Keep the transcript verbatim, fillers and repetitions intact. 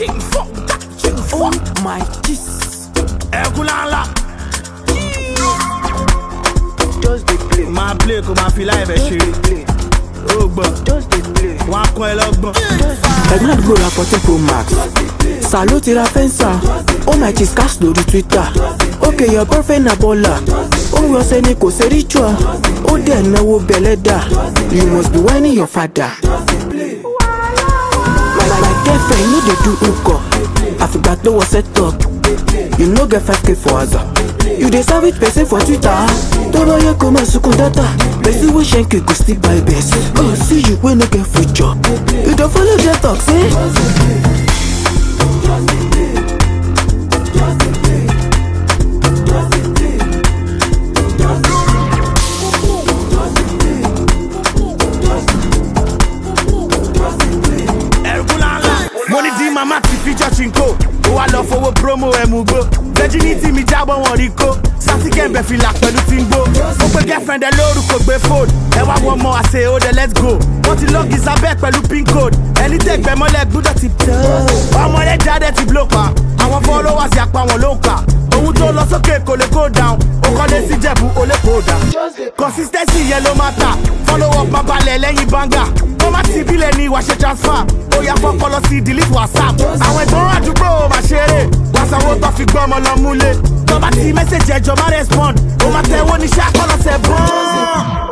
Oh my Jesus. Ekulala. Just the play. My play, come and feel like a shit. Oh, but Just the play. one coin log, but Ẹ̀gbọ́n àdúgbò ra fourteen pro max. Sàló ti ra fẹ́ǹsà. Oh my Jesus cash lórí Twitter. Okay, your boyfriend na baller. Ohun ọ̀sẹ̀ ni kò ṣe ritual. Ó dẹ̀ náwó bẹ̀lẹ́dà. You must be whining your father. My, my, my girlfriend no dey do hookah. Àfìgbà tó wọ set up. You no get five k for Aza. You dey serve it person for Twitter. Tó bá yẹ kó máa sunkún data. Person wey shank you go still buy best. Oh, see you wey no get future. You don follow their talk, say? money di mama ti feature chinko. Ó wá lọ fowó promo ẹ̀mùgbó. Virginity mi jábọ̀ wọn rí kó. Sátìkẹ́ǹbẹ̀ fìlà pẹ̀lú tíńgbó. Ó pe girlfriend ẹ lórúkọ gbé phone. Ẹ wá wọ ọmọ àṣẹ ó dẹ let's go. Wọ́n ti lọ́ọ̀gì sábẹ́ pẹ̀lú pin code. Ẹni tẹ̀gbẹ́ mọ́lẹ̀ gbúdọ̀ ti tẹ̀. Ọmọdé jáde ti blow pa. Àwọn followers yà pa wọn ló ń kà. Ohun tó lọ sókè kò lè go down. Ó kọ́lé sí Jẹ̀bú ó lè kó down. Consistency yẹn ló máa tà. Follow up máa balẹ̀ lẹ́yìn banga. Wọ́n má ti bílẹ̀ ní ìwà ṣe transfer. Ó yá fọ́kọ́ lọ sí delete WhatsApp. Àwọn ìgbọ́n àdúgbò máa ṣeré. Wàsáwó tó fi gbọ́ ọmọ lọ múlé. Tó bá ti mẹ́sẹ̀jì ẹjọ́ má respond. Ó máa tẹ̀wọ́ ní ṣáà kọ́ lọ́sẹ̀ bọ́n.